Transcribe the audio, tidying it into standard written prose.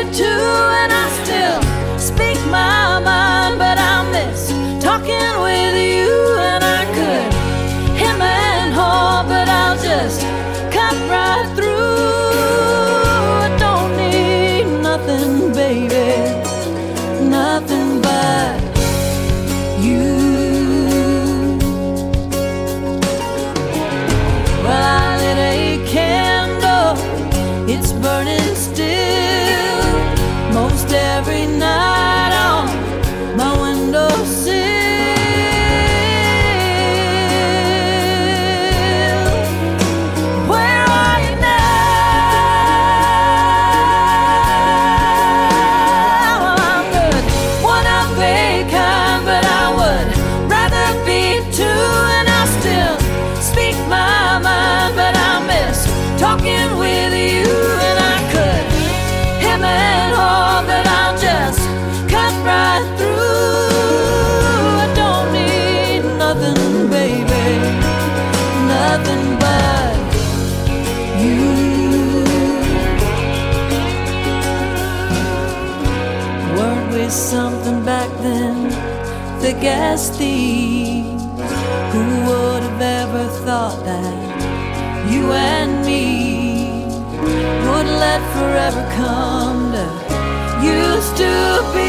too, and I still speak my mind, but I miss talking with you. And I could hem and haw, but I'll just cut right through. I don't need nothing, baby, nothing but you. Well, I lit a candle, it's burning still, most every night on my windowsill. Where are you now? I'm good, one of a kind, but I would rather be two. And I still speak my mind, but I miss talking with you. And I could hem and haw, but I'll just cut right through. I don't need nothing, baby, nothing but you. Weren't we something back then, thick as thieves? Who would have ever thought that you and me would let forever come to used to be?